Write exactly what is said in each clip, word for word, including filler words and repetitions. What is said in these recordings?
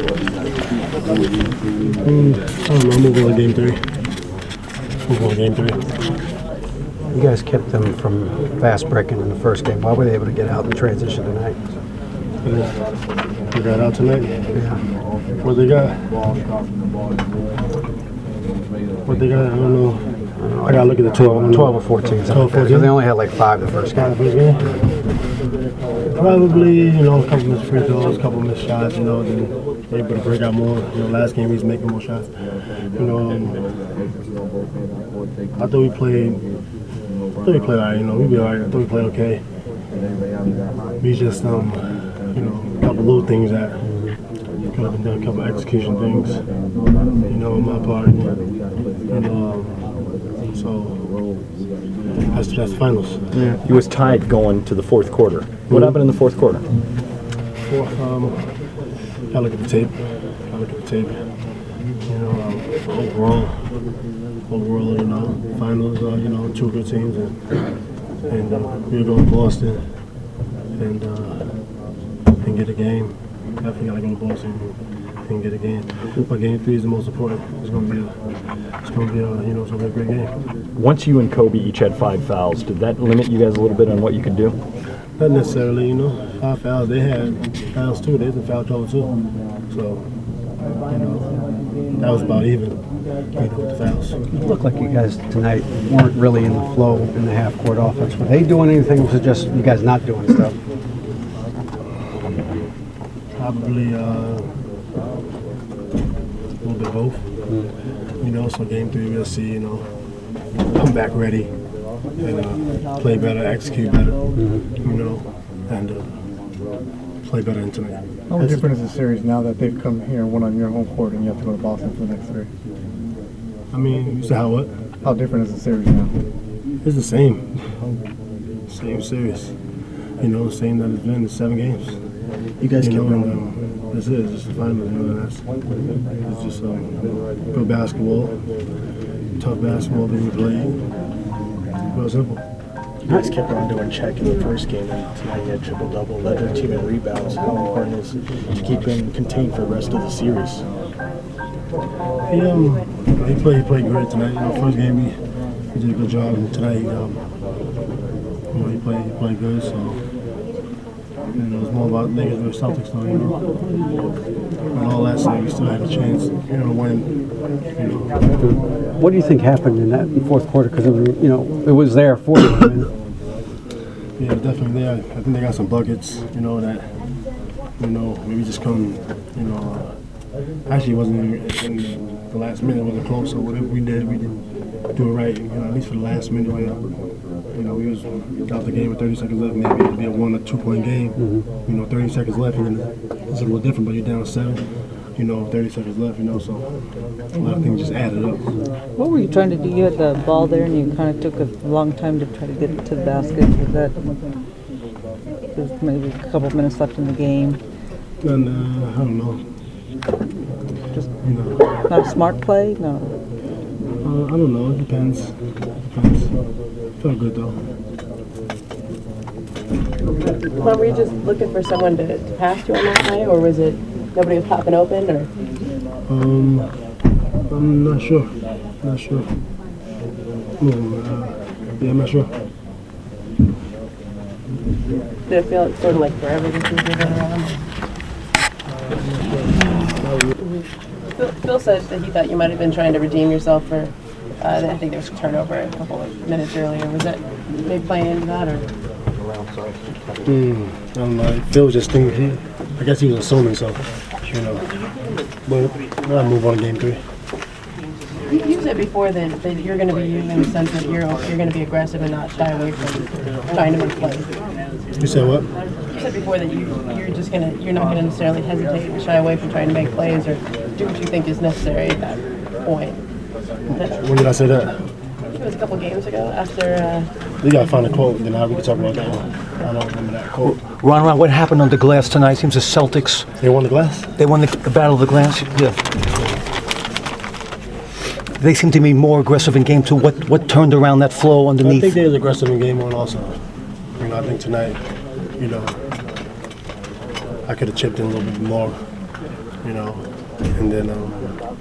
Mm, I don't know. I'm gonna go to game three. I'm going to game three. You guys kept them from fast breaking in the first game. Why were they able to get out in transition tonight? They got out tonight? Yeah. What they got? What they got? I don't know. I gotta look at the twelve. twelve or fourteen. twelve, fourteen. They only had like five the first game. First game? Probably, you know, a couple missed free throws, a couple missed shots, you know, then they're able to break out more. You know, last game he was making more shots. You know, um, I thought we played, I thought we played all right, you know, we be all right. I thought we played okay. We just, um, you know, a couple little things that could have been done, a couple execution things, you know, on my part. You know, um, so. That's, that's the finals. Yeah. He was tied going to the fourth quarter. What mm-hmm. happened in the fourth quarter? Fourth, um, gotta look at the tape. Gotta look at the tape. You know, um, overall, overall, you know, finals, uh, you know, two good teams, and and uh, we were going to Boston and uh, and get a game. Definitely gotta go to Boston and get a game. But game three is the most important. It's gonna be a, it's gonna be a, you know, it's gonna be a great game. Once you and Kobe each had five fouls, did that limit you guys a little bit on what you could do? Not necessarily, you know. Five fouls. They had fouls too. They was in foul trouble too. So, you know, that was about even. You know, with the fouls. It looked like you guys tonight weren't really in the flow in the half-court offense. Were they doing anything, or was it just you guys not doing stuff? Probably uh, a little bit of both. Mm. You know, so game three we'll see, you know, come back ready and uh, play better, execute better, mm-hmm. you know, and uh, play better in tonight. How different is the series now that they've come here and won on your home court and you have to go to Boston for the next three? I mean, you said how what? How different is the series now? It's the same. Same series. You know, same that it's been, it's seven games. You guys you kept know, um, this is just the finals, you know, that's, it's just um, good basketball, tough basketball that we play. Real simple. You guys kept on doing check in the first game, and tonight you had triple-double, led their team in rebounds. How important is to keep him contained for the rest of the series? He, um, he played, he played great tonight. You know, first game he, he did a good job, and tonight he, um, you know, he played, he played good. So, you know, it's more about niggas with Celtics, though. You know, and all that said, we still had a chance, you know, to win. You know. What do you think happened in that fourth quarter? Because you know, it was there for you. I mean. Yeah, definitely there. I think they got some buckets. You know that. You know, maybe just come. You know. Actually, it wasn't in, in the last minute. It wasn't close. So whatever we did, we didn't do it right. You know, at least for the last minute. Where, you know, we was out the game with thirty seconds left. Maybe it'd be a one or two point game. Mm-hmm. You know, thirty seconds left, and then it's a little different. But you're down seven. You know, thirty seconds left. You know, so a lot of things just added up. What were you trying to do? You had the ball there, and you kind of took a long time to try to get it to the basket. Was that there's maybe a couple of minutes left in the game? And uh, I don't know. Just you know, not a smart play? No. Uh, I don't know. It depends. Depends. Felt good though. Well, were you just looking for someone to, to pass to on that night, or was it nobody was popping open, or? Um, I'm not sure. Not sure. Um, uh, yeah, I'm not sure. Did it feel sort of like forever this was moving around? Phil, Phil said that he thought you might have been trying to redeem yourself for, uh, I think there was a turnover a couple of minutes earlier. Was that maybe playing into that, or? Mm, I don't know. Phil was just thinking, he, I guess he was assuming so, you know. But I'll move on to game three. You, you said before that, that you're going to be used in the sense that you're you're going to be aggressive and not shy away from trying to make plays. You said what? You said before that you you're just going to you're not going to necessarily hesitate and shy away from trying to make plays or do what you think is necessary at that point. When did I say that? It was a couple games ago after. Uh, you gotta find a quote, then I we can talk about that one. I don't remember that quote. Ron, Ron, what happened on the glass tonight? Seems the Celtics. They won the glass? They won the, the battle of the glass? Yeah. They seem to be more aggressive in game two. What what turned around that flow underneath? I think they was aggressive in game one also. You know, I think tonight, you know, I could have chipped in a little bit more. you know, and then. Um,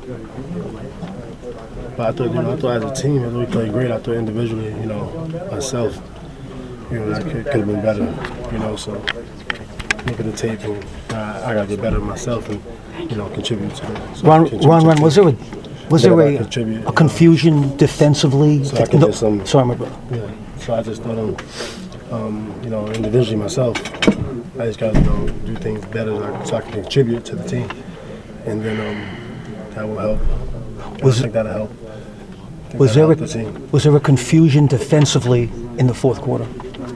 but I thought, you know, I thought as a team, we played great. I thought individually, you know, myself, you know, that could, could have been better, you know. So look at the tape, and I, I got to get better myself, and you know, contribute to the. So Ron, contribute Ron, to Ron, the was team. there a was there Yeah, I a, contribute, you a know. confusion defensively? So I can No, get some- sorry, my brother. Yeah. So I just thought, um, um, you know, individually myself, I just got to, you know, do things better so I, so I can contribute to the team, and then um, that will help. Was I think that'll help. I think Was that'll there help the team. a, was there a confusion defensively in the fourth quarter?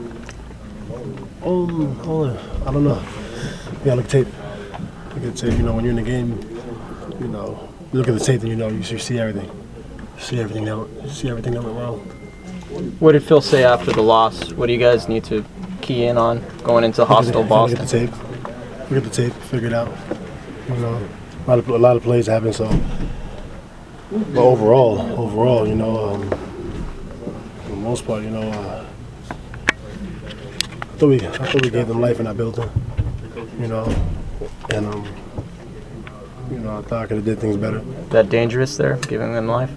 Um, oh, I don't know. Yeah, look at tape. Look at tape. You know, when you're in the game, you know, you look at the tape and you know you see everything. You see everything that you see everything that went wrong. What did Phil say after the loss? What do you guys need to key in on going into hostile Look Boston? at the tape. Look at the tape. Figure it out. You know, a lot of a lot of plays happen. So, but overall, overall, you know, um, for the most part, you know, uh, I thought we I thought we gave them life in that building. You know, and um, you know, I thought I could have did things better. Is that dangerous there, giving them life?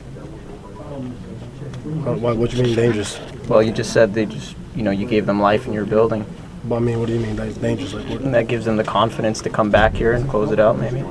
Uh, What, what you mean dangerous? Well, you just said they just, you know, you gave them life in your building. But I mean, what do you mean that's dangerous? Like what? And that gives them the confidence to come back here and close it out, maybe.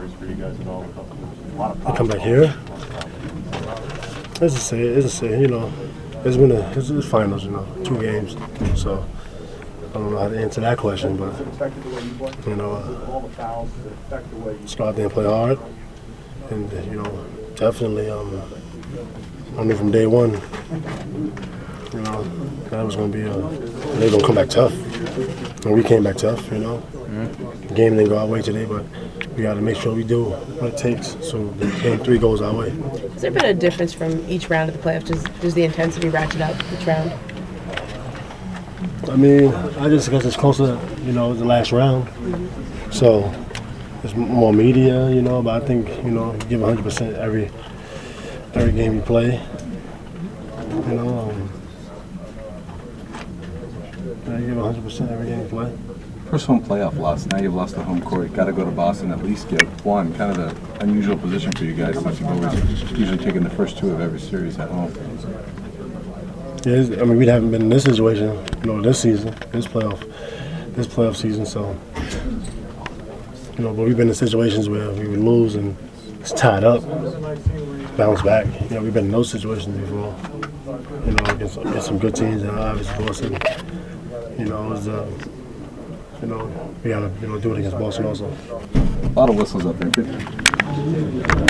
They come back here. It's a say, it's a say, you know. It's been a, it's, it's finals, you know, two games. So I don't know how to answer that question, but you know, uh, just go out there and play hard, and you know, definitely. Um, I knew from day one, you know, that was going to be a, they were going to come back tough. And we came back tough, you know. Mm-hmm. The game didn't go our way today, but we got to make sure we do what it takes so the game three goes our way. Has there been a difference from each round of the playoffs? Does, does the intensity ratchet up each round? I mean, I just guess it's closer, you know, the last round. Mm-hmm. So there's more media, you know, but I think, you know, you give one hundred percent every every game you play. You know, um, yeah, you give one hundred percent every game you play. First home playoff loss. Now you've lost the home court. Got to go to Boston, at least get one. Kind of an unusual position for you guys since you've always usually taken the first two of every series at home. Yeah, it's- I mean, we haven't been in this situation, you know, this season, this playoff, this playoff season. So, you know, but we've been in situations where we would lose and it's tied up, bounce back. You know, we've been in those situations before. You know, against, against some good teams, and obviously Boston. You know, it was, uh, you know, we gotta, you know, do it against Boston also. A lot of whistles up there. Good.